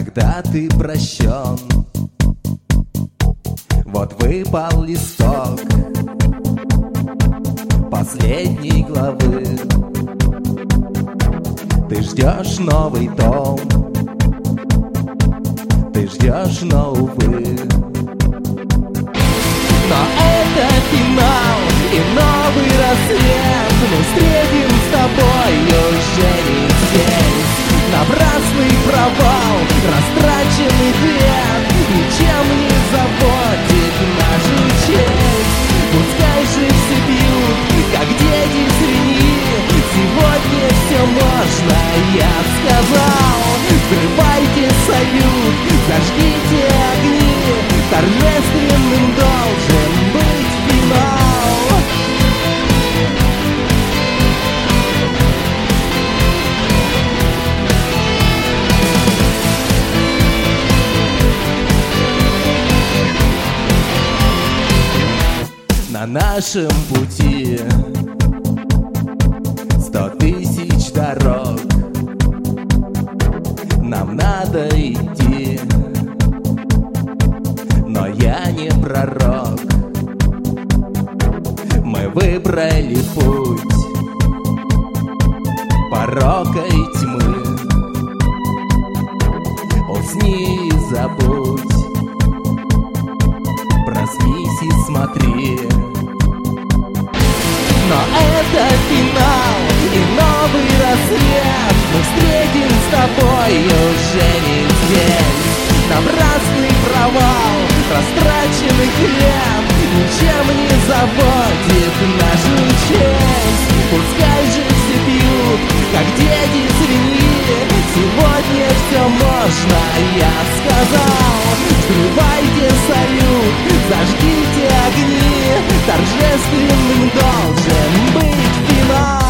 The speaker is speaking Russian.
когда ты прощен. Вот выпал листок последней главы. Ты ждешь новый том, ты ждешь, но увы. Но это финал и новый рассвет. Мы встретим с тобой уже не здесь. Напрасный провал, растраченный хлеб ничем не заботит нашу честь. Пускай же все бьют, как дети свиньи. Сегодня все можно, я сказал. Взрывайте салют, зажгите огни. Торжественным должен быть финал. На нашем пути 100 000 дорог. Нам надо идти, но я не пророк. Мы выбрали путь порока и тьмы. Усни и забудь, проснись и смотри. Но это финал и новый рассвет. Мы встретим с тобой уже не здесь. Напрасный провал, растраченный хлеб ничем не заботит нашу честь. Пускай же все пьют, как дети свиньи. Сегодня все можно, я сказал. Взрывайте салют, зажгите огни. Торжественным должен быть финал.